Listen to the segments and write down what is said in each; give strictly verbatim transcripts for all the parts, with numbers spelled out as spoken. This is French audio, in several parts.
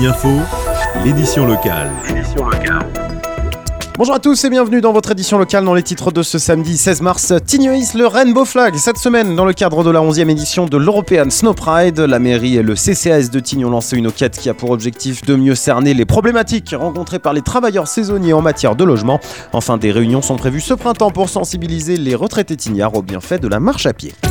Tignes Info, l'édition locale. L'édition locale. Bonjour à tous et bienvenue dans votre édition locale dans les titres de ce samedi seize mars. Tignes hisse le Rainbow Flag. Cette semaine, dans le cadre de la onzième édition de l'European Snow Pride, la mairie et le C C A S de Tignes ont lancé une enquête qui a pour objectif de mieux cerner les problématiques rencontrées par les travailleurs saisonniers en matière de logement. Enfin, des réunions sont prévues ce printemps pour sensibiliser les retraités tignards aux bienfaits de la marche à pied.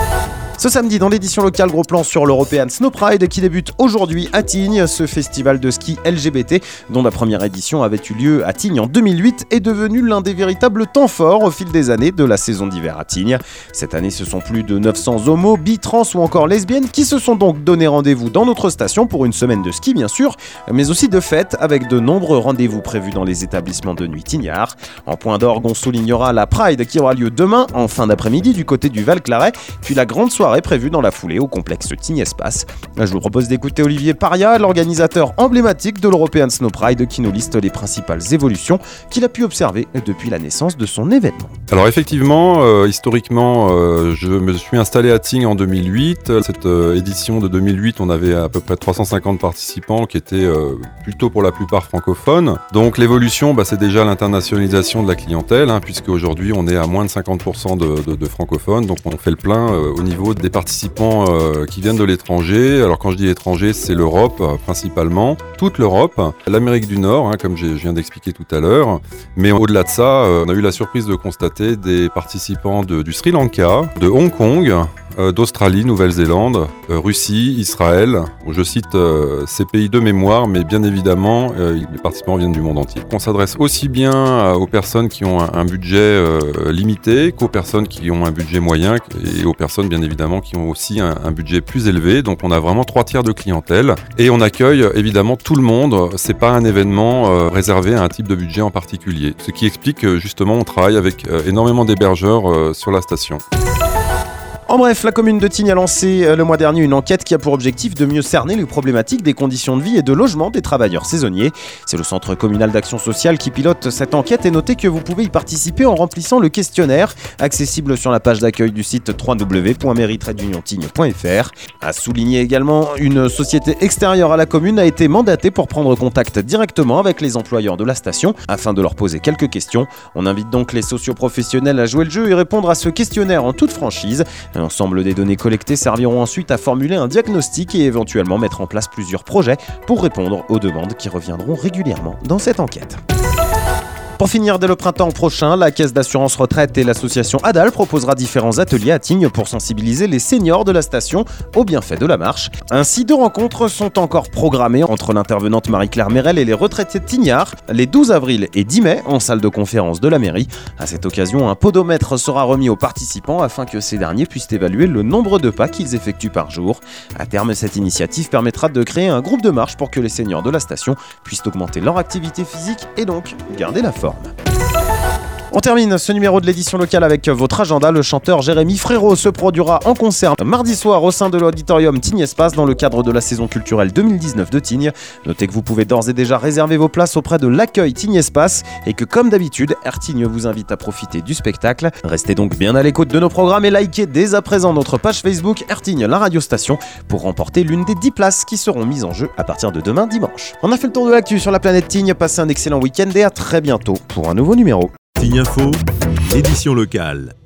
Ce samedi, dans l'édition locale, gros plan sur l'European Snow Pride qui débute aujourd'hui à Tignes. Ce festival de ski L G B T, dont la première édition avait eu lieu à Tignes en deux mille huit, est devenu l'un des véritables temps forts au fil des années de la saison d'hiver à Tignes. Cette année, ce sont plus de neuf cents homos, bi, trans ou encore lesbiennes qui se sont donc donné rendez-vous dans notre station pour une semaine de ski, bien sûr, mais aussi de fêtes avec de nombreux rendez-vous prévus dans les établissements de nuit tignards. En point d'orgue, on soulignera la Pride qui aura lieu demain en fin d'après-midi du côté du Val-Claret, puis la grande soirée prévue dans la foulée au complexe Tignes Espace. Je vous propose d'écouter Olivier Paria, l'organisateur emblématique de l'European Snow Pride, qui nous liste les principales évolutions qu'il a pu observer depuis la naissance de son événement. Alors effectivement, euh, historiquement, euh, je me suis installé à Tignes en deux mille huit. Cette euh, édition de deux mille huit, on avait à peu près trois cent cinquante participants qui étaient euh, plutôt pour la plupart francophones. Donc l'évolution, bah, c'est déjà l'internationalisation de la clientèle, hein, puisque aujourd'hui on est à moins de cinquante pour cent de, de, de francophones, donc on fait le plein euh, au niveau des participants euh, qui viennent de l'étranger. Alors quand je dis étranger, c'est l'Europe euh, principalement, toute l'Europe, l'Amérique du Nord, hein, comme je viens d'expliquer tout à l'heure. Mais au-delà de ça, euh, on a eu la surprise de constater des participants de, du Sri Lanka, de Hong Kong, euh, d'Australie, Nouvelle-Zélande, euh, Russie, Israël. Je cite euh, ces pays de mémoire, mais bien évidemment, euh, les participants viennent du monde entier. On s'adresse aussi bien euh, aux personnes qui ont un, un budget euh, limité qu'aux personnes qui ont un budget moyen et aux personnes bien évidemment qui ont aussi un, un budget plus élevé. Donc on a vraiment trois tiers de clientèle et on accueille évidemment tout le monde. C'est pas un événement euh, réservé à un type de budget en particulier. Ce qui explique que justement on travaille avec euh, énormément d'hébergeurs euh, sur la station. En bref, la commune de Tignes a lancé le mois dernier une enquête qui a pour objectif de mieux cerner les problématiques des conditions de vie et de logement des travailleurs saisonniers. C'est le centre communal d'action sociale qui pilote cette enquête et notez que vous pouvez y participer en remplissant le questionnaire accessible sur la page d'accueil du site w w w point mairie tiret union tignes point f r. À souligner également, une société extérieure à la commune a été mandatée pour prendre contact directement avec les employeurs de la station afin de leur poser quelques questions. On invite donc les socioprofessionnels à jouer le jeu et répondre à ce questionnaire en toute franchise. L'ensemble des données collectées serviront ensuite à formuler un diagnostic et éventuellement mettre en place plusieurs projets pour répondre aux demandes qui reviendront régulièrement dans cette enquête. Pour finir, dès le printemps prochain, la Caisse d'assurance retraite et l'association Adal proposera différents ateliers à Tignes pour sensibiliser les seniors de la station aux bienfaits de la marche. Ainsi, deux rencontres sont encore programmées entre l'intervenante Marie-Claire Mérel et les retraités tignards les douze avril et dix mai en salle de conférence de la mairie. À cette occasion, un podomètre sera remis aux participants afin que ces derniers puissent évaluer le nombre de pas qu'ils effectuent par jour. À terme, cette initiative permettra de créer un groupe de marche pour que les seniors de la station puissent augmenter leur activité physique et donc garder la forme. On termine ce numéro de l'édition locale avec votre agenda. Le chanteur Jérémy Frérot se produira en concert mardi soir au sein de l'auditorium Tignes Espace dans le cadre de la saison culturelle deux mille dix-neuf de Tignes. Notez que vous pouvez d'ores et déjà réserver vos places auprès de l'accueil Tignes Espace et que comme d'habitude, Air Tignes vous invite à profiter du spectacle. Restez donc bien à l'écoute de nos programmes et likez dès à présent notre page Facebook Air Tignes, la radio station, pour remporter l'une des dix places qui seront mises en jeu à partir de demain dimanche. On a fait le tour de l'actu sur la planète Tignes. Passez un excellent week-end et à très bientôt pour un nouveau numéro. Tignes Info, l'édition locale.